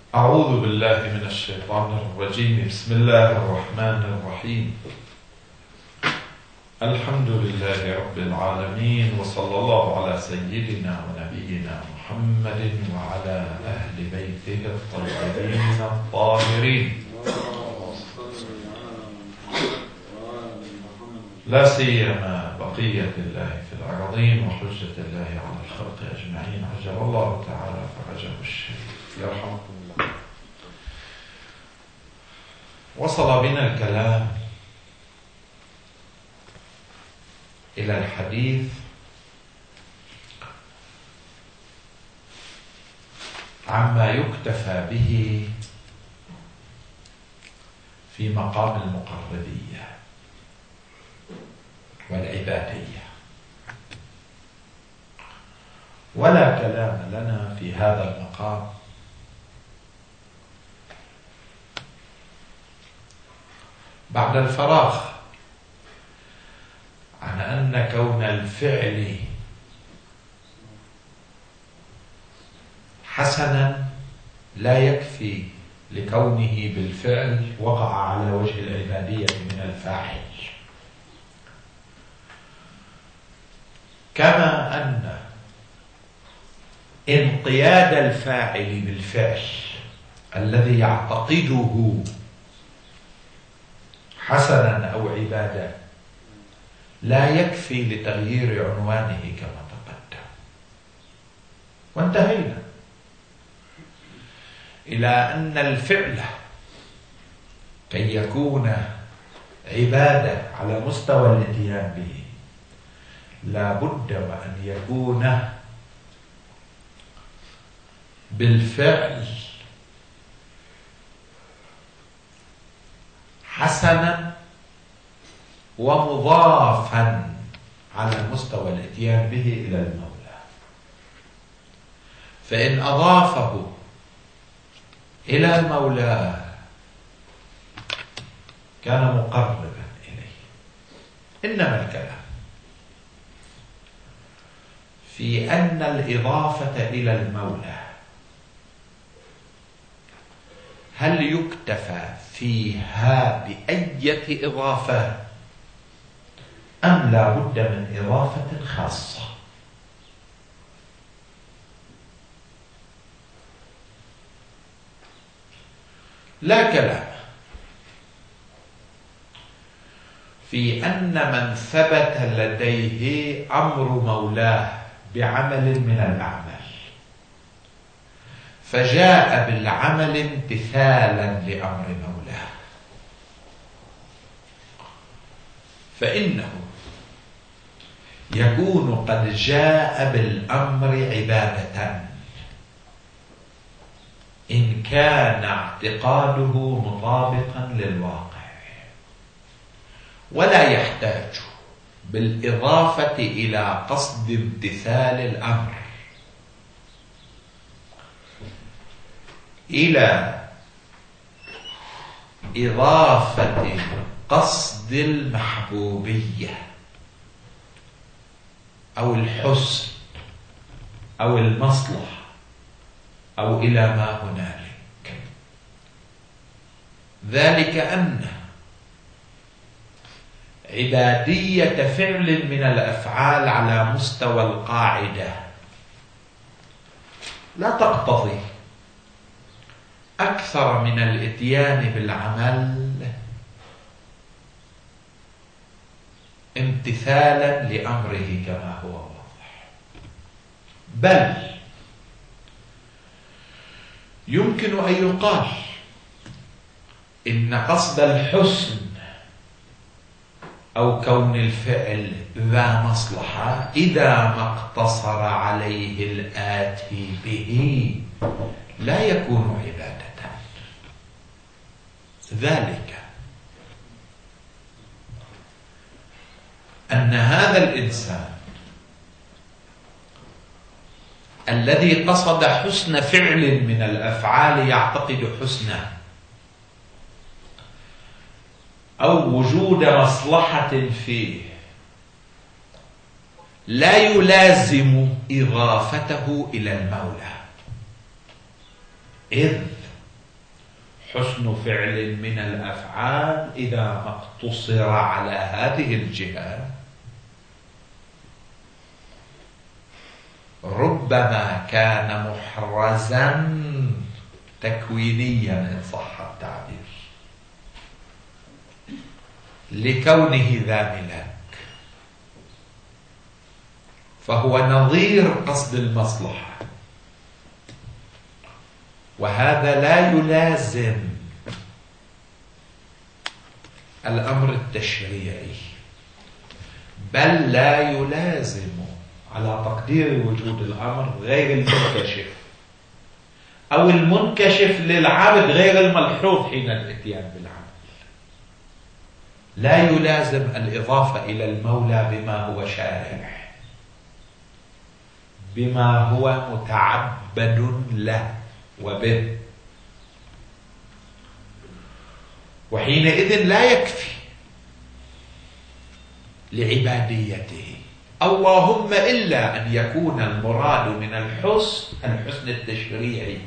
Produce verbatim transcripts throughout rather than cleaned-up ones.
أعوذ بالله من الشيطان الرجيم. بسم الله الرحمن الرحيم. الحمد لله رب العالمين، وصلى الله على سيدنا ونبينا محمد وعلى أهل بيته الطيبين الطاهرين، لا سيما بقية الله في الأرضين وحجة الله على الخلق أجمعين، عجل الله تعالى فرجه الشريف يرحمكم الله. وصل بنا الكلام إلى الحديث عما يكتفى به في مقام المقربية والعبادية، ولا كلام لنا في هذا المقام بعد الفراغ عن أن كون الفعل حسنا لا يكفي لكونه بالفعل وقع على وجه العبادية من الفاعل، كما أن انقياد الفاعل بالفعل الذي يعتقده حسنا أو عبادة لا يكفي لتغيير عنوانه كما تقدم. وانتهينا إلى أن الفعل كي يكون عبادة على مستوى الاتيان به لا بد وأن يكون بالفعل حسنا ومضافا على مستوى الاتيان به إلى المولى، فإن أضافه إلى المولى كان مقربا إليه. إنما الكلام في أن الإضافة إلى المولى هل يكتفى فيها بأية إضافة أم لا بد من إضافة خاصة؟ لا كلام في أن من ثبت لديه أمر مولاه بعمل من الأعمال فجاء بالعمل امتثالا لأمر مولاه فإنه يكون قد جاء بالأمر عبادة إن كان اعتقاده مطابقا للواقع، ولا يحتاج بالإضافة إلى قصد امتثال الأمر إلى إضافة قصد المحبوبية أو الحسن أو المصلحة أو إلى ما هنالك. ذلك أن عبادية فعل من الأفعال على مستوى القاعدة لا تقتضي أكثر من الإتيان بالعمل امتثالا لأمره كما هو واضح، بل يمكن أن يقال إن قصد الحسن أو كون الفعل ذا مصلحة إذا ما اقتصر عليه الآتي به لا يكون عبادة. ذلك أن هذا الإنسان الذي قصد حسن فعل من الأفعال يعتقد حسنه أو وجود مصلحة فيه لا يلازم إضافته إلى المولى، إذ حسن فعل من الأفعال إذا ما اقتصر على هذه الجهة ربما كان محرزا تكوينيا إن صح التعبير، لكونه ذا ملاك، فهو نظير قصد المصلحة، وهذا لا يلازم الأمر التشريعي، بل لا يلازم على تقدير وجود الأمر غير المنكشف، أو المنكشف للعبد غير الملحوظ حين الاتيان بالعمل. لا يلازم الإضافة إلى المولى بما هو شارع، بما هو متعبد له وبه، وحينئذ لا يكفي لعباديته، اللهم إلا أن يكون المراد من الحسن الحسن التشريعي،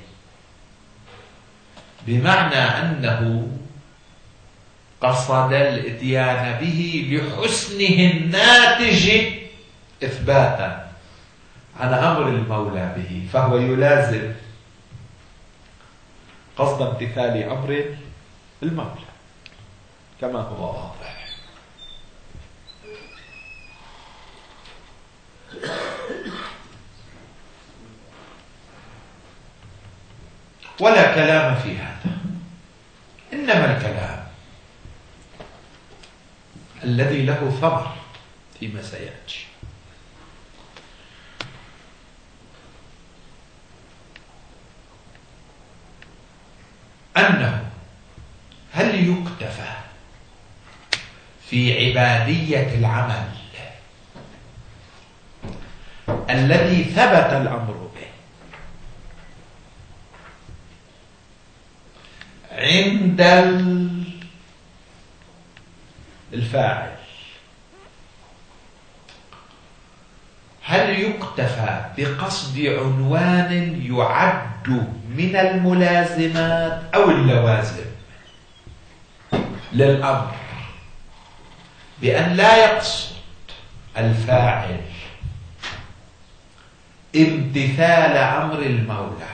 بمعنى أنه قصد الاتيان به لحسنه الناتج إثباتا عن أمر المولى به، فهو يلازم قصد امتثال أمر المولى كما هو واضح. ولا كلام في هذا، إنما الكلام الذي له ثمر فيما سيأتي أنه هل يكتفى في عبادية العمل الذي ثبت الأمر به عند الفاعل، هل يكتفى بقصد عنوان يعد من الملازمات أو اللوازم للأمر، بأن لا يقصد الفاعل امتثال أمر المولى،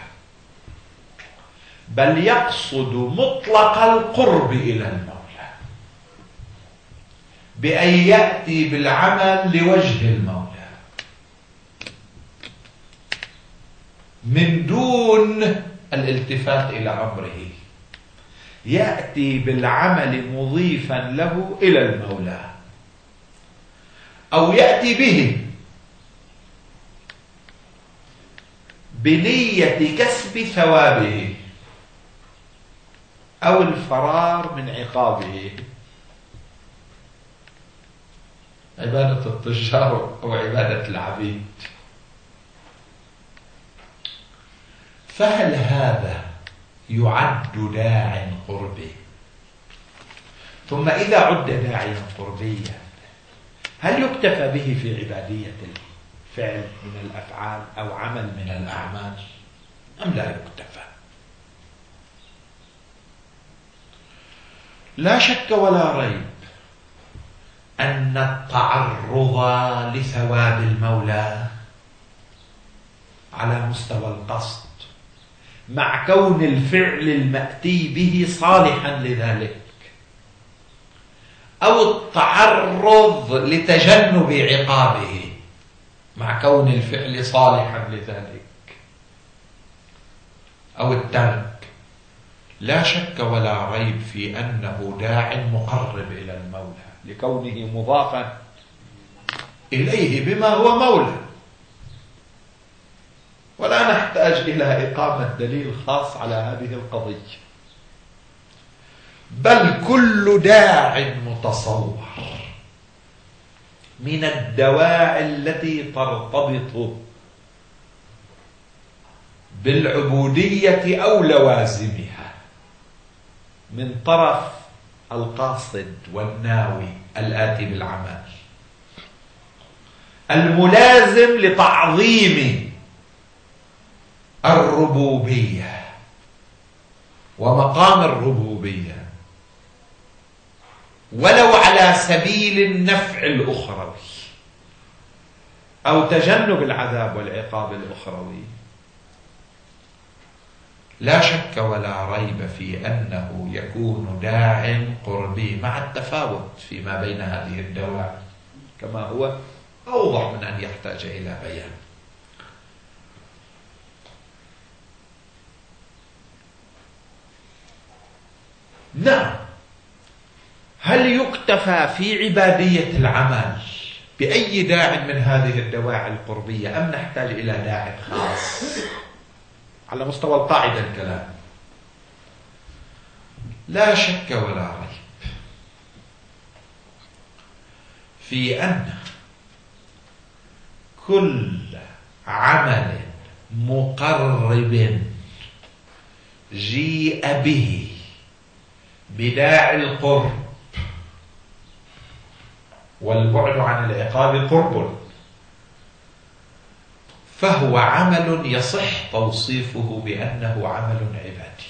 بل يقصد مطلق القرب إلى المولى بأن يأتي بالعمل لوجه المولى من دون الالتفات إلى أمره، يأتي بالعمل مضيفا له إلى المولى، أو يأتي به بنية كسب ثوابه أو الفرار من عقابه، عبادة التجار أو عبادة العبيد. فهل هذا يعد داع قربي؟ ثم إذا عد داعيا قربيا هل يكتفى به في عبادية الفعل من الأفعال أو عمل من الأعمال أم لا يكتفى؟ لا شك ولا ريب أن التعرض لثواب المولى على مستوى القصد مع كون الفعل المأتي به صالحا لذلك، أو التعرض لتجنب عقابه مع كون الفعل صالحا لذلك، أو الترك، لا شك ولا ريب في أنه داع مقرب إلى المولى لكونه مضافا إليه بما هو مولى، ولا نحتاج إلى إقامة دليل خاص على هذه القضية، بل كل داع متصور من الدواعي التي ترتبط بالعبودية أو لوازمها من طرف القاصد والناوي الآتي بالعمل الملازم لتعظيم الربوبية ومقام الربوبية ولو على سبيل النفع الأخروي أو تجنب العذاب والعقاب الأخروي، لا شك ولا ريب في أنه يكون داع قربي، مع التفاوت فيما بين هذه الدواعي كما هو أوضح من أن يحتاج إلى بيان. نعم، هل يكتفى في عبادية العمل بأي داع من هذه الدواعي القربية أم نحتاج إلى داع خاص على مستوى القاعدة الكلام؟ لا شك ولا ريب في أن كل عمل مقرب جيء به بداعي القرب، والبعد عن العقاب قرب، فهو عمل يصح توصيفه بأنه عمل عبادي،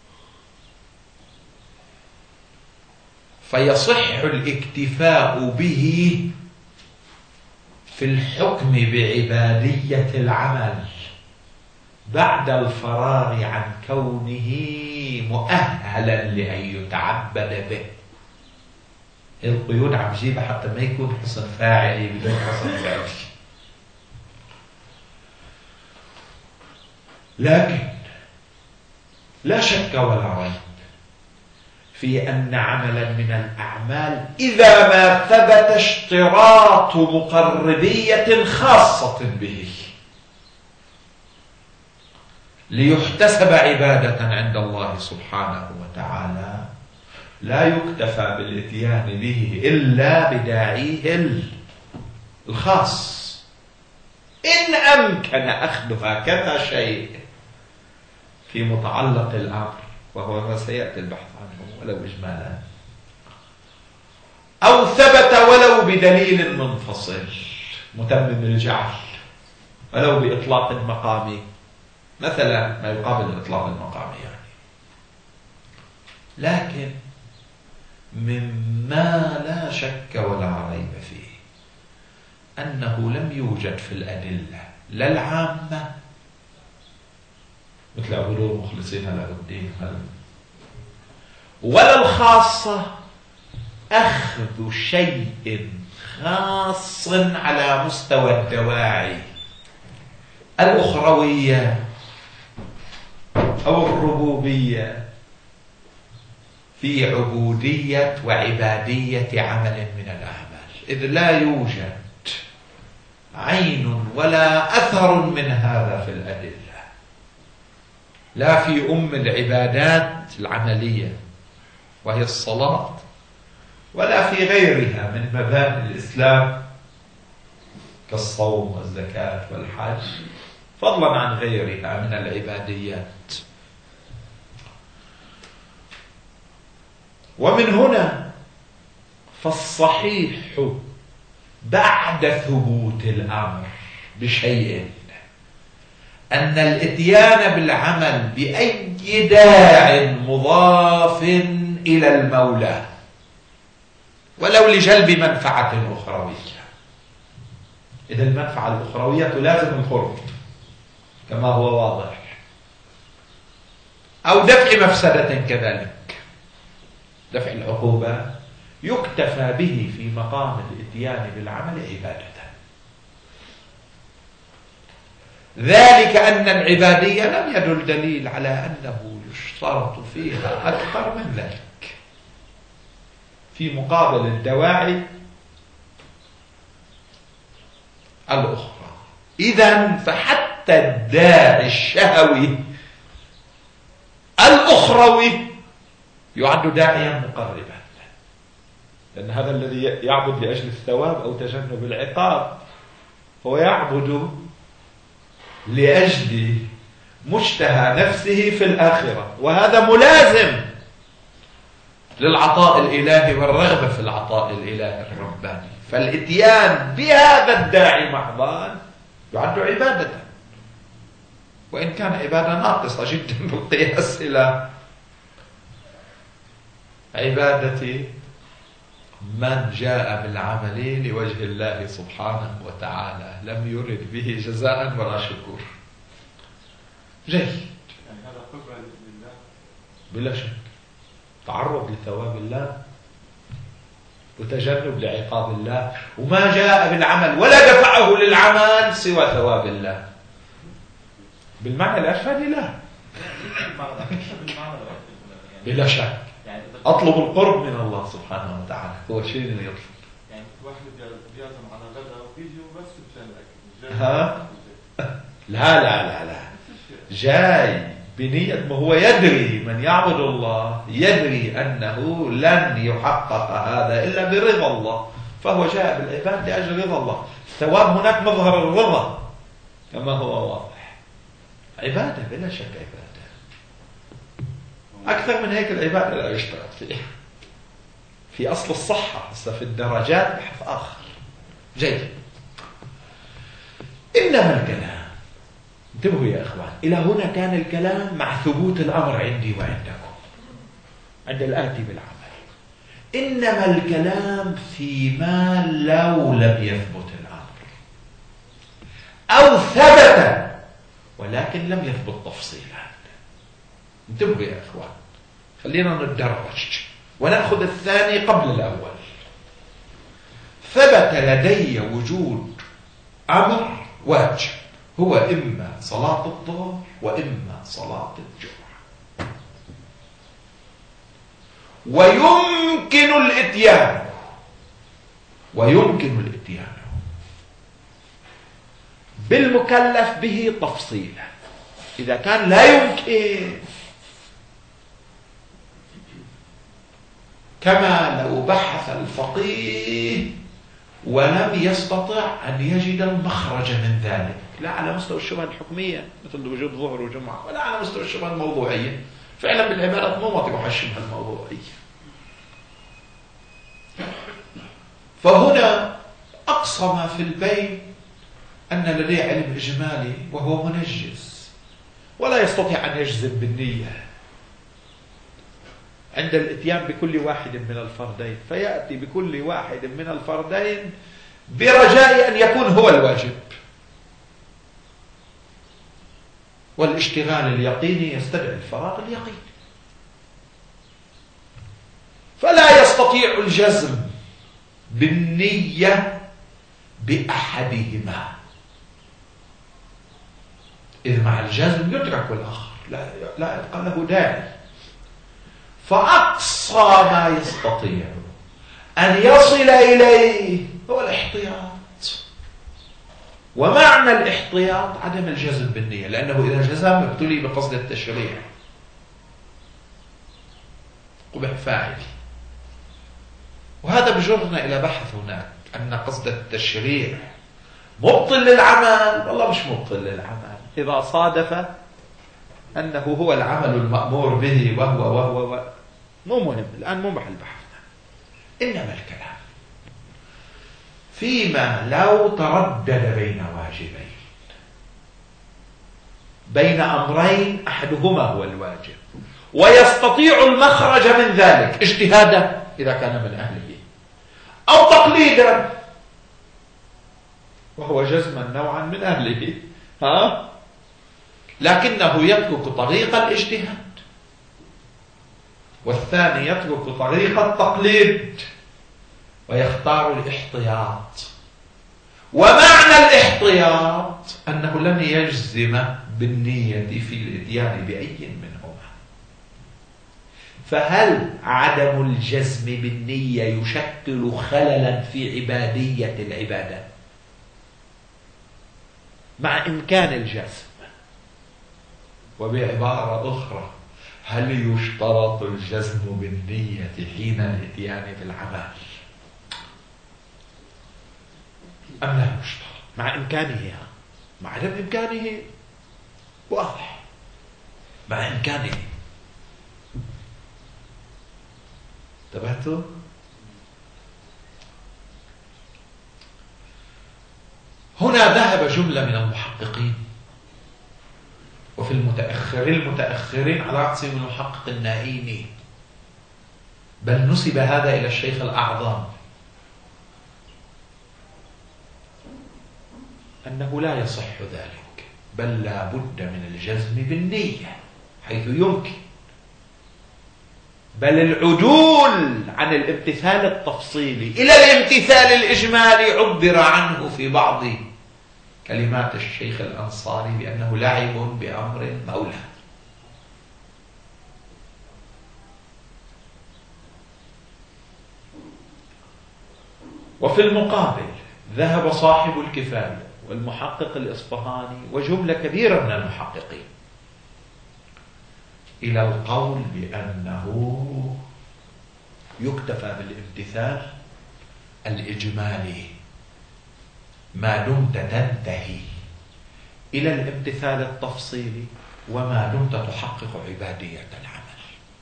فيصح الاكتفاء به في الحكم بعبادية العمل بعد الفراغ عن كونه مؤهلا لأن يتعبد به. القيود عم جيبها حتى ما يكون حسن فاعلي بدون حسن فاعلي. لكن لا شك ولا ريب في أن عملا من الأعمال إذا ما ثبت اشتراط مقربية خاصة به ليحتسب عبادة عند الله سبحانه وتعالى، لا يكتفى بالاتيان به إلا بداعيه الخاص. إن أمكن أخذ هكذا شيء في متعلق الأمر، وهو ما سيأتي البحث عنه ولو إجمالا، أو ثبت ولو بدليل منفصل متمم الجعل، ولو بإطلاق مقامي مثلا، ما يقابل الإطلاق المقامي يعني. لكن مما لا شك ولا ريب فيه أنه لم يوجد في الأدلة لا العامة مثل عبدوا مخلصين له الدين ولا الخاصة أخذ شيء خاص على مستوى الدواعي الأخروية أو الربوبية في عبودية وعبادية عمل من الأعمال، إذ لا يوجد عين ولا أثر من هذا في الأدلة، لا في أم العبادات العملية وهي الصلاة، ولا في غيرها من مباني الإسلام كالصوم والزكاة والحج، فضلا عن غيرها من العباديات. ومن هنا فالصحيح بعد ثبوت الأمر بشيء أن الإتيان بالعمل بأي داع مضاف إلى المولى ولو لجلب منفعة أخروية، إذا المنفعة الأخروية تلازم القرب كما هو واضح، أو دفع مفسدة كذلك، دفع العقوبة، يكتفى به في مقام الإتيان بالعمل عبادة. ذلك أن العبادية لم يدل دليل على أنه يشترط فيها أكثر من ذلك في مقابل الدواعي الأخرى. إذن فحتى الداعي الشهوي الأخروي يعد داعيا مقربا، لأن هذا الذي يعبد لأجل الثواب أو تجنب العقاب هو يعبد لأجل مشتهى نفسه في الآخرة، وهذا ملازم للعطاء الإلهي والرغبة في العطاء الإلهي الرباني، فالإتيان بهذا الداعي محضا يعد عبادة، وإن كان عبادة ناقصة جدا بالقياس إلى عبادة من جاء بالعمل لوجه الله سبحانه وتعالى لم يرد به جزاء ولا شكور. جيد. يعني هذا قرب لله بلا شك، تعرض لثواب الله وتجنب لعقاب الله، وما جاء بالعمل ولا دفعه للعمل سوى ثواب الله. بالمعنى الأشهري لا، بلا شك أطلب القرب من الله سبحانه وتعالى، هو شيء اللي يطلب. يعني واحد بيعزم على غدا وبيجي وبس مشان الأكل. ها؟ لا لا لا لا، جاي بنية، ما هو يدري من يعبد الله يدري أنه لن يحقق هذا إلا برضا الله، فهو جاء بالعباد لأجل رضا الله. الثواب هناك مظهر الرضا كما هو واضح. عبادة بلا شك، عبادة أكثر من هيك العبادة لا يشترط فيها. في أصل الصحة، هسه في الدرجات بحث آخر. جيد. إنما الكلام، انتبهوا يا إخوان، إلى هنا كان الكلام مع ثبوت الأمر عندي وعندكم عند الآتي بالعمل. إنما الكلام فيما لو لم يثبت الأمر أو ثبت ولكن لم يثبت تفصيلا. انتبهوا يا إخوان، خلينا نتدرج ونأخذ الثاني قبل الأول. ثبت لدي وجود أمر واجب، هو إما صلاة الظهر وإما صلاة الجمعة، ويمكن الإتيان ويمكن الإتيان بالمكلف به تفصيلا. إذا كان لا يمكن، كما لو بحث الفقيه ولم يستطع أن يجد المخرج من ذلك، لا على مستوى الشبهة الحكمية مثل وجود ظهر وجمعة، ولا على مستوى الشبهة الموضوعية. فعلا بالعبادات مو مطرح الشبهة الموضوعية. فهنا أقصى ما في البين أن لديه علم إجمالي وهو منجز ولا يستطيع أن يجزم بالنية عند الاتيان بكل واحد من الفردين، فيأتي بكل واحد من الفردين برجاء أن يكون هو الواجب. والاشتغال اليقيني يستدعي الفراغ اليقيني، فلا يستطيع الجزم بالنية بأحدهما، إذ مع الجزم يدرك الآخر، لا لا يبقى له داعي. فأقصى ما يستطيع أن يصل إليه هو الاحتياط. ومعنى الاحتياط عدم الجزم بالنية، لأنه إذا جزم ابتلي بقصد التشريع قبح فاعل. وهذا بجرنا إلى بحث هناك أن قصد التشريع مبطل للعمل. والله مش مبطل للعمل إذا صادف أنه هو العمل المأمور به وهو وهو, وهو. مو مهم الآن، مو محل بحثنا. إنما الكلام فيما لو تردد بين واجبين، بين أمرين أحدهما هو الواجب ويستطيع المخرج من ذلك اجتهادا إذا كان من أهله أو تقليدا وهو جزما نوعا من أهله، ها؟ لكنه يترك طريق الاجتهاد، والثاني يترك طريق التقليد ويختار الاحتياط. ومعنى الاحتياط أنه لن يجزم بالنية في الإتيان بأي منهما. فهل عدم الجزم بالنية يشكل خللا في عبادية العبادة مع إمكان الجزم؟ وبعبارة أخرى، هل يشترط الجزم بالنية حين الإتيان بالعمل أم لا يشترط؟ مع إمكانه، مع عدم إمكانه واضح، مع إمكانه. انتبهتوا؟ هنا ذهب جملة من المحققين، وفي المتأخرين المتأخرين على رأسهم المحقق النائيني بل نسب هذا إلى الشيخ الأعظم أنه لا يصح ذلك، بل لا بد من الجزم بالنية حيث يمكن، بل العدول عن الامتثال التفصيلي إلى الامتثال الإجمالي عبر عنه في بعض كلمات الشيخ الأنصاري بأنه لعب بأمر مولى. وفي المقابل ذهب صاحب الكفاية والمحقق الإصفهاني وجملة كبيرة من المحققين إلى القول بأنه يكتفى بالامتثال الإجمالي ما دمت تنتهي إلى الامتثال التفصيلي وما دمت تحقق عبادية العمل.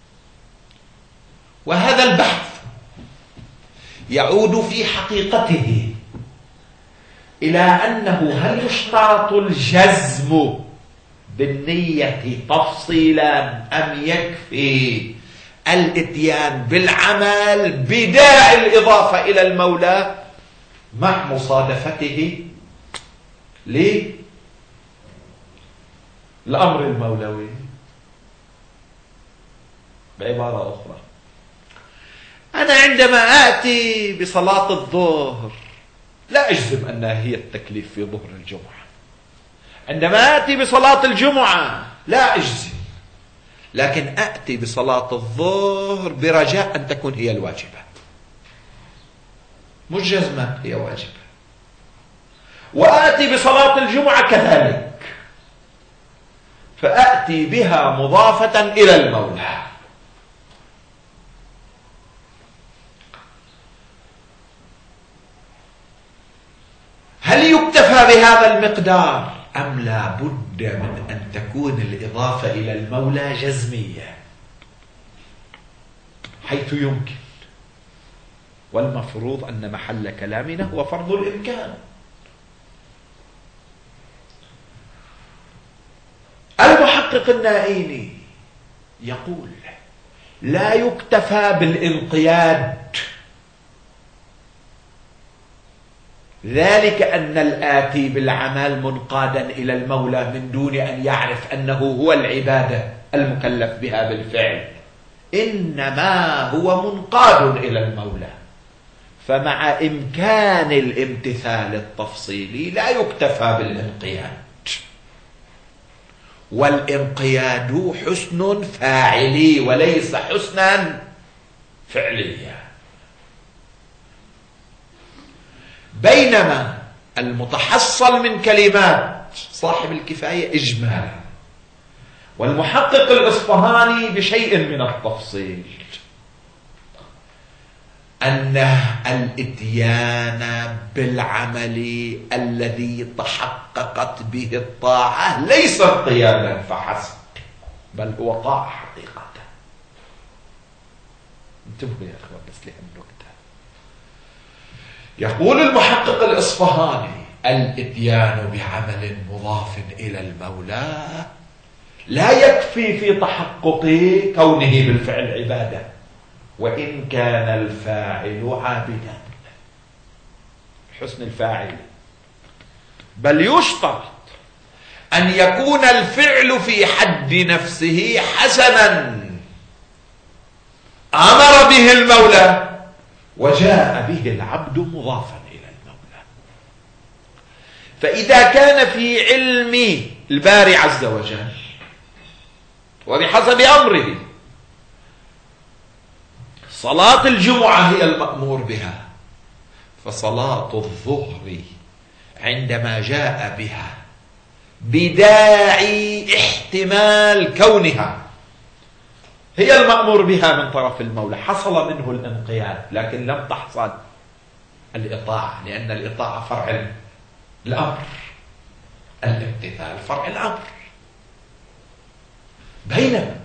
وهذا البحث يعود في حقيقته إلى أنه هل يشترط الجزم بالنية تفصيلا أم يكفي الاتيان بالعمل بداعي الإضافة إلى المولى مع مصادفته للأمر المولوي؟ بعبارة أخرى، أنا عندما آتي بصلاة الظهر لا أجزم أنها هي التكليف في ظهر الجمعة، عندما آتي بصلاة الجمعة لا أجزم، لكن آتي بصلاة الظهر برجاء أن تكون هي الواجبة، مش جزما هي واجبة. وآتي بصلاة الجمعة كذلك، فآتي بها مضافة إلى المولى. هل يكتفى بهذا المقدار أم لا بد من أن تكون الإضافة إلى المولى جزمية حيث يمكن؟ والمفروض أن محل كلامنا هو فرض الإمكان. المحقق النائيني يقول لا يكتفى بالانقياد، ذلك أن الآتي بالعمل منقادا إلى المولى من دون أن يعرف أنه هو العبادة المكلف بها بالفعل، إنما هو منقاد إلى المولى. فمع إمكان الامتثال التفصيلي لا يكتفى بالانقياد، والانقياد حسن فاعلي وليس حسنا فعليا، بينما المتحصل من كلمات صاحب الكفاية إجمالا والمحقق الإصفهاني بشيء من التفصيل أن الإتيان بالعمل الذي تحققت به الطاعة ليس قيادا فحسب، بل هو طاعة حقيقة. انتبهوا يا أخوان بس لهم نكتة. يقول المحقق الإصفهاني الإتيان بعمل مضاف إلى المولى لا يكفي في تحقق كونه بالفعل عبادة وإن كان الفاعل عابدا، حسن الفاعل، بل يشترط أن يكون الفعل في حد نفسه حسنا أمر به المولى وجاء به العبد مضافا إلى المولى. فإذا كان في علم الباري عز وجل وبحسب أمره صلاة الجمعة هي المأمور بها، فصلاة الظهر عندما جاء بها بداعي احتمال كونها هي المأمور بها من طرف المولى حصل منه الانقياد، لكن لم تحصل الإطاعة، لأن الإطاعة فرع الأمر، الامتثال فرع الأمر. بينما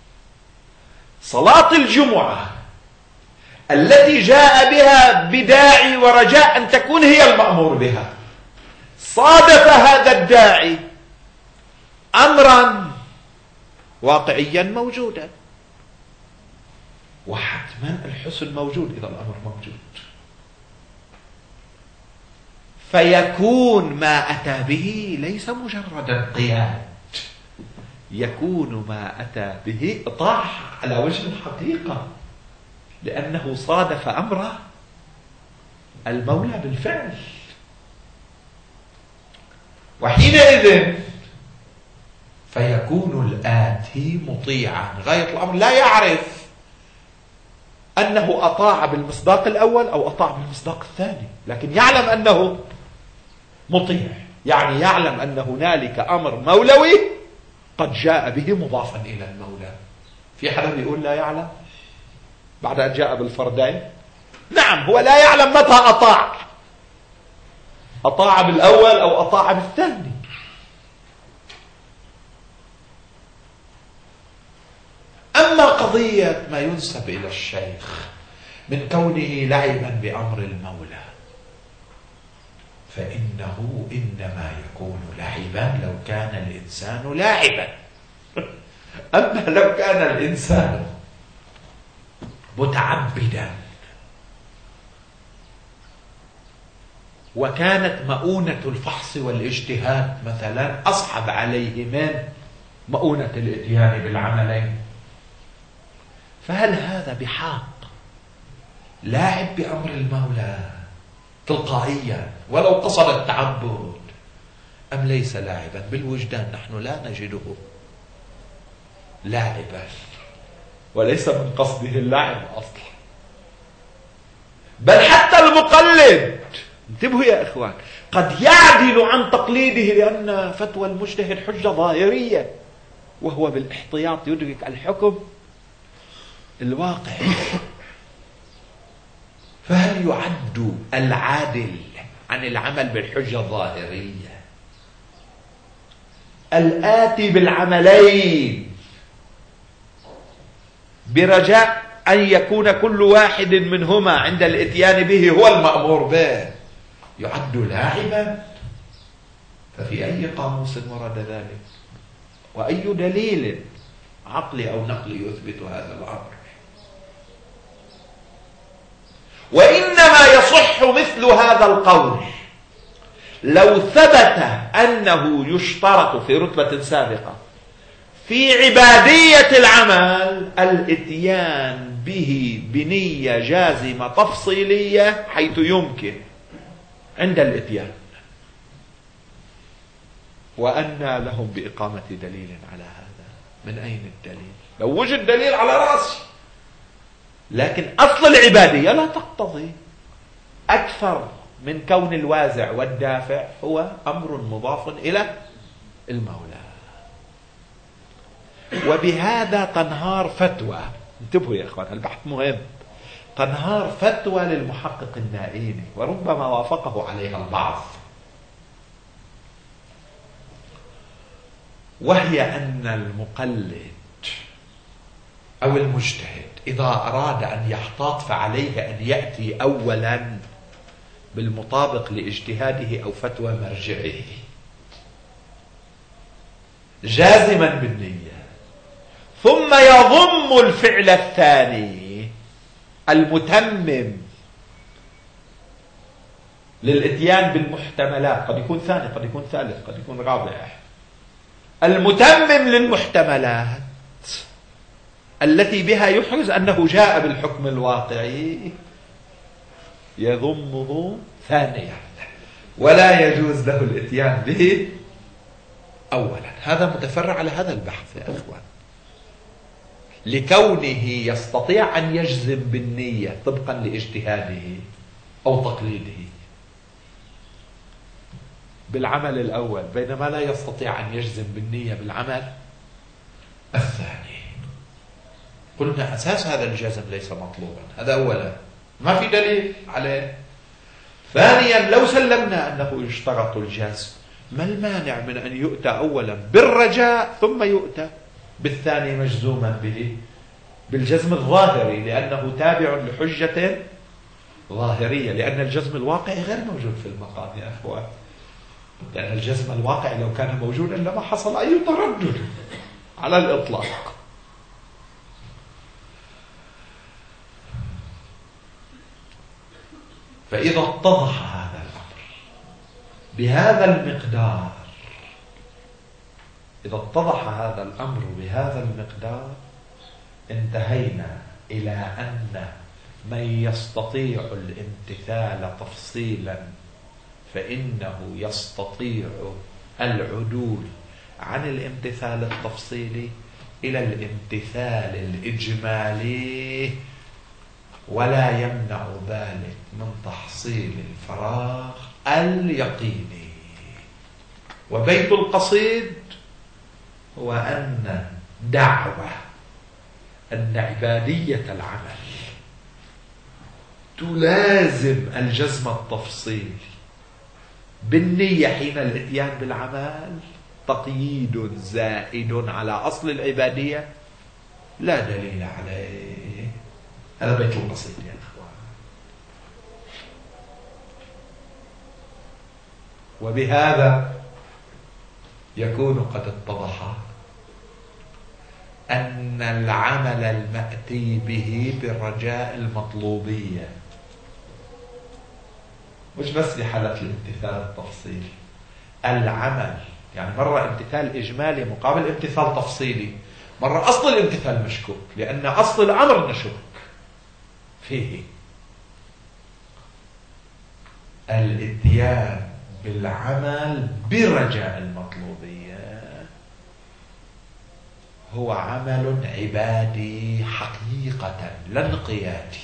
صلاة الجمعة التي جاء بها بداعي ورجاء أن تكون هي المأمور بها صادف هذا الداعي أمرا واقعيا موجودا، وحتما الحسن موجود إذا الأمر موجود، فيكون ما أتى به ليس مجرد انقياد، يكون ما أتى به إطاعة على وجه الحقيقة، لأنه صادف أمر المولى بالفعل. وحينئذ فيكون الآتي مطيعا غاية الأمر، لا يعرف أنه أطاع بالمصداق الأول أو أطاع بالمصداق الثاني، لكن يعلم أنه مطيع، يعني يعلم أن هنالك أمر مولوي قد جاء به مضافا إلى المولى. في حدا بيقول لا يعلم بعد أن جاء بالفردين؟ نعم، هو لا يعلم متى أطاع، أطاع بالأول أو أطاع بالثاني. أما قضية ما ينسب إلى الشيخ من كونه لعبا بأمر المولى، فإنه إنما يكون لعبا لو كان الإنسان لاعبا. أما لو كان الإنسان متعبدا وكانت مؤونة الفحص والاجتهاد مثلا أصعب عليه من مؤونة الإتيان بالعملين، فهل هذا بحق لاعب بأمر المولى تلقائيا ولو قصد التعبد، أم ليس لاعبا؟ بالوجدان نحن لا نجده لاعبا، وليس من قصده اللعب أصلا. بل حتى المقلد، انتبهوا يا إخوان، قد يعدل عن تقليده، لأن فتوى المجتهد حجة ظاهرية، وهو بالاحتياط يدرك الحكم الواقعي. فهل يعد العادل عن العمل بالحجة الظاهرية الآتي بالعملين برجاء أن يكون كل واحد منهما عند الإتيان به هو المأمور به يعد لاعبا؟ ففي أي قاموس ورد ذلك؟ وأي دليل عقلي أو نقلي يثبت هذا الأمر؟ وإنما يصح مثل هذا القول لو ثبت أنه يشترط في رتبة سابقة في عبادية العمل الإتيان به بنية جازمة تفصيلية حيث يمكن عند الإتيان. وأنى لهم بإقامة دليل على هذا؟ من أين الدليل؟ لو وجد دليل على رأسي، لكن أصل العبادية لا تقتضي أكثر من كون الوازع والدافع هو أمر مضاف إلى المولى. وبهذا تنهار فتوى، انتبهوا يا إخوان البحث مهم، تنهار فتوى للمحقق النائيني وربما وافقه عليها البعض، وهي أن المقلد أو المجتهد إذا أراد أن يحتاط فعليه أن يأتي أولا بالمطابق لاجتهاده أو فتوى مرجعه جازما بالنية، ثم يضم الفعل الثاني المتمم للإتيان بالمحتملات، قد يكون ثاني قد يكون ثالث قد يكون رابع، المتمم للمحتملات التي بها يحرز أنه جاء بالحكم الواقعي، يضمه ثانيا ولا يجوز له الإتيان به أولا. هذا متفرع على هذا البحث يا أخوان، لكونه يستطيع أن يجزم بالنية طبقا لاجتهاده أو تقليده بالعمل الأول، بينما لا يستطيع أن يجزم بالنية بالعمل الثاني. قلنا أساس هذا الجزم ليس مطلوبا، هذا أولا ما في دليل عليه. ثانيا لو سلمنا أنه يشترط الجزم، ما المانع من أن يؤتى أولا بالرجاء ثم يؤتى بالثاني مجزوما به بالجزم الظاهري، لأنه تابع لحجة ظاهرية، لأن الجزم الواقعي غير موجود في المقام يا أخوان، لأن الجزم الواقعي لو كان موجودا لما حصل أي تردد على الإطلاق. فإذا اتضح هذا الأمر بهذا المقدار، إذا اتضح هذا الأمر بهذا المقدار، انتهينا إلى أن من يستطيع الامتثال تفصيلا فإنه يستطيع العدول عن الامتثال التفصيلي إلى الامتثال الإجمالي، ولا يمنع ذلك من تحصيل الفراغ اليقيني. وبيت القصيد هو أن دعوة أن عبادية العمل تلازم الجزم التفصيلي بالنية حين الاتيان بالعمل تقييد زائد على أصل العبادية لا دليل عليه. هذا بيت القصيد يا أخوان. وبهذا يكون قد اتضح أن العمل المأتي به بالرجاء المطلوبية مش بس لحالة الامتثال التفصيلي، العمل يعني مرة امتثال إجمالي مقابل امتثال تفصيلي، مرة أصل الامتثال مشكوك لأن أصل الأمر نشك فيه. الاتيان بالعمل برجاء المطلوبية هو عمل عبادي حقيقة لا انقيادي،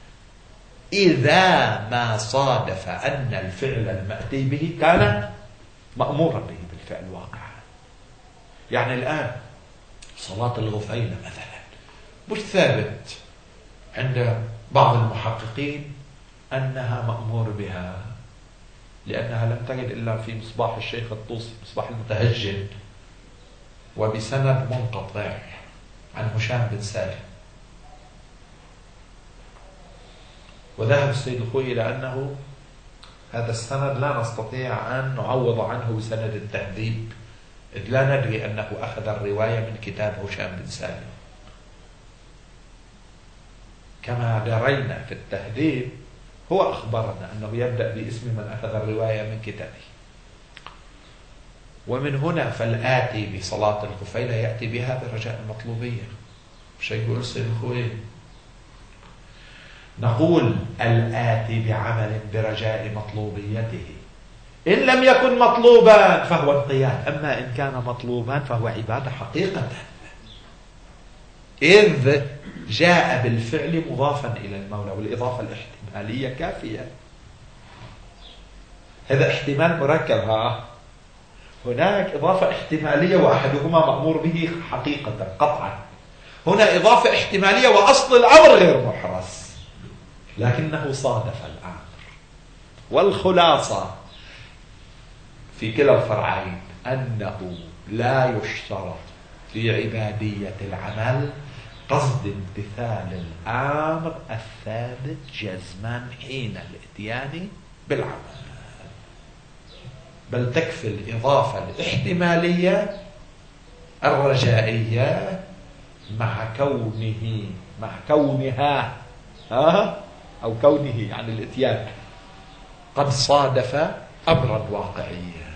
إذا ما صادف أن الفعل المأتي به كان مأمورا به بالفعل واقعا. يعني الآن صلاة الغفيلة مثلا مش ثابت عند بعض المحققين أنها مأمور بها، لأنها لم تجد إلا في مصباح الشيخ الطوسي مصباح المتهجد وبسند منقطع عن هشام بن سالم. وذهب السيد الخوئي إلى أنه هذا السند لا نستطيع أن نعوض عنه بسند التهذيب، إذ لا ندري أنه أخذ الرواية من كتاب هشام بن سالم، كما درينا في التهذيب هو أخبرنا أنه يبدأ باسم من أخذ الرواية من كتابه. ومن هنا فالآتي بصلاة الغفيلة يأتي بها برجاء المطلوبية. مش يقول السيد الخوئي نقول الآتي بعمل برجاء مطلوبيته إن لم يكن مطلوبا فهو انقياد، أما إن كان مطلوبا فهو عبادة حقيقة، إذ جاء بالفعل مضافا إلى المولى، والإضافة الاحتمالية كافية. هذا احتمال مركب، ها هناك إضافة احتمالية وأحدهما مأمور به حقيقة قطعا، هنا إضافة احتمالية وأصل الأمر غير محرز لكنه صادف الأمر. والخلاصة في كلا الفرعين أنه لا يشترط في عبادية العمل قصد امتثال الأمر الثابت جزما حين الاتيان بالعمل، بل تكفي الإضافة الاحتمالية الرجائية مع كونه مع كونها ها أو كونه يعني الاتيان قد صادف أمرا واقعيا،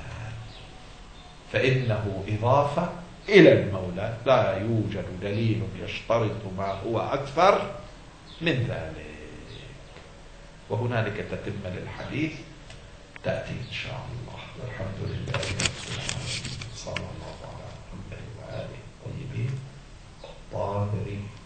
فإنه إضافة إلى المولى لا يوجد دليل يشترط ما هو أكثر من ذلك. وهنالك تتم للحديث تأتي إن شاء الله. والحمد لله صلى الله عليه وسلم.